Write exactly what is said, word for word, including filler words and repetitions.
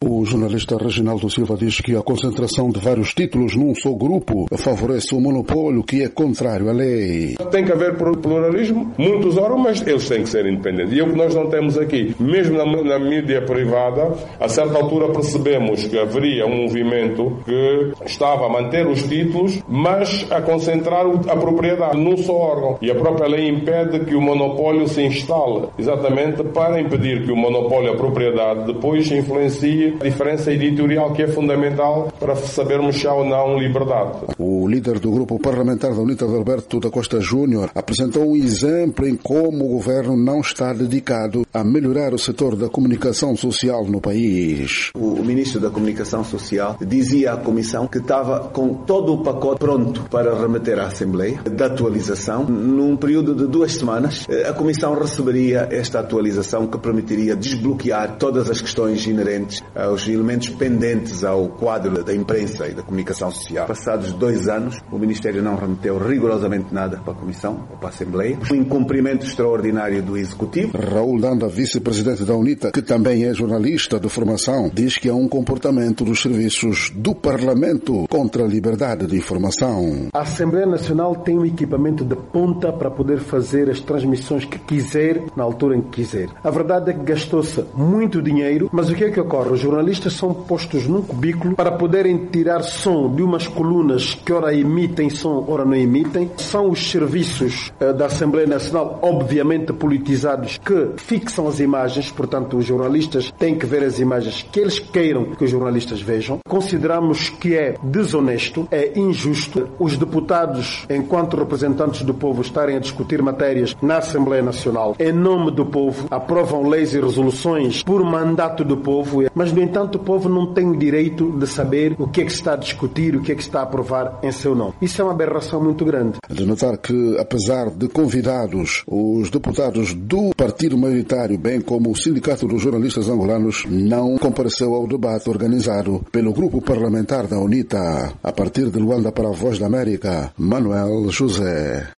O jornalista Reginaldo Silva diz que a concentração de vários títulos num só grupo favorece o monopólio, que é contrário à lei. Tem que haver pluralismo, muitos órgãos, mas eles têm que ser independentes. E é o que nós não temos aqui. Mesmo na, na mídia privada, a certa altura percebemos que haveria um movimento que estava a manter os títulos, mas a concentrar a propriedade num só órgão. E a própria lei impede que o monopólio se instale, exatamente para impedir que o monopólio, a propriedade, depois influencie a diferença editorial, que é fundamental para sabermos se há ou não liberdade. O líder do grupo parlamentar da UNITA, Alberto da Costa Júnior, apresentou um exemplo em como o governo não está dedicado a melhorar o setor da comunicação social no país. O ministro da Comunicação Social dizia à Comissão que estava com todo o pacote pronto para remeter à Assembleia da atualização. Num período de duas semanas, a Comissão receberia esta atualização que permitiria desbloquear todas as questões inerentes aos elementos pendentes ao quadro da imprensa e da comunicação social. Passados dois anos, o Ministério não remeteu rigorosamente nada para a Comissão ou para a Assembleia. Um incumprimento extraordinário do Executivo. Raul Danda, vice-presidente da UNITA, que também é jornalista de formação, diz que há um comportamento dos serviços do Parlamento contra a liberdade de informação. A Assembleia Nacional tem um equipamento de ponta para poder fazer as transmissões que quiser, na altura em que quiser. A verdade é que gastou-se muito dinheiro, mas o que é que ocorre? Os jornalistas são postos num cubículo para poderem tirar som de umas colunas que ora emitem som, ora não emitem. São os serviços uh, da Assembleia Nacional, obviamente politizados, que fixam as imagens, portanto os jornalistas têm que ver as imagens que eles queiram que os jornalistas vejam. Consideramos que é desonesto, é injusto os deputados, enquanto representantes do povo, estarem a discutir matérias na Assembleia Nacional em nome do povo, aprovam leis e resoluções por mandato do povo, mas no entanto o povo não tem o direito de saber o que é que se está a discutir, o que é que se está a aprovar em seu nome. Isso é uma aberração muito grande. De notar que, apesar de convidados, os deputados do partido maioritário, bem como o Sindicato dos Jornalistas Angolanos, não compareceu ao debate organizado pelo grupo parlamentar da UNITA. A partir de Luanda para a Voz da América, Manuel José.